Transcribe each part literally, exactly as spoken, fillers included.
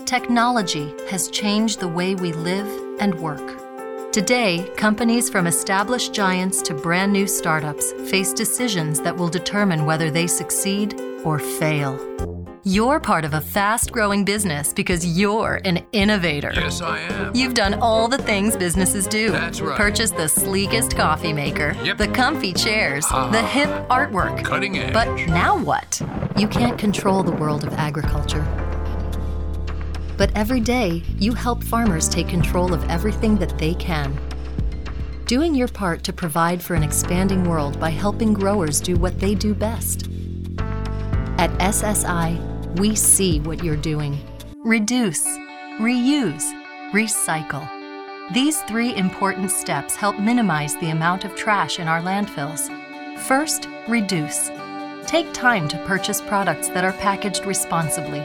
Technology has changed the way we live and work. Today, companies from established giants to brand new startups face decisions that will determine whether they succeed or fail. You're part of a fast-growing business because you're an innovator. Yes, I am. You've done all the things businesses do. That's right. Purchased the sleekest coffee maker, Yep. the comfy chairs, Ah. the hip artwork. Cutting edge. But now what? You can't control the world of agriculture. But every day, you help farmers take control of everything that they can. Doing your part to provide for an expanding world by helping growers do what they do best. At S S I, we see what you're doing. Reduce, reuse, recycle. These three important steps help minimize the amount of trash in our landfills. First, reduce. Take time to purchase products that are packaged responsibly.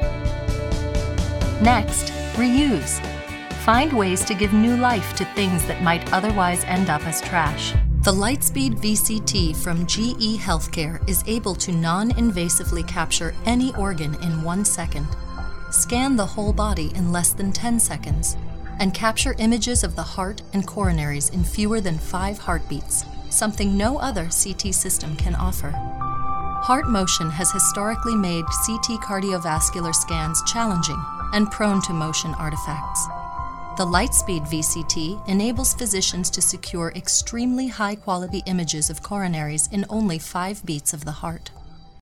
Next, reuse. Find ways to give new life to things that might otherwise end up as trash. The Lightspeed V C T from G E Healthcare is able to non-invasively capture any organ in one second, scan the whole body in less than ten seconds, and capture images of the heart and coronaries in fewer than five heartbeats, something no other C T system can offer. Heart motion has historically made C T cardiovascular scans challenging and prone to motion artifacts. The Lightspeed V C T enables physicians to secure extremely high-quality images of coronaries in only five beats of the heart.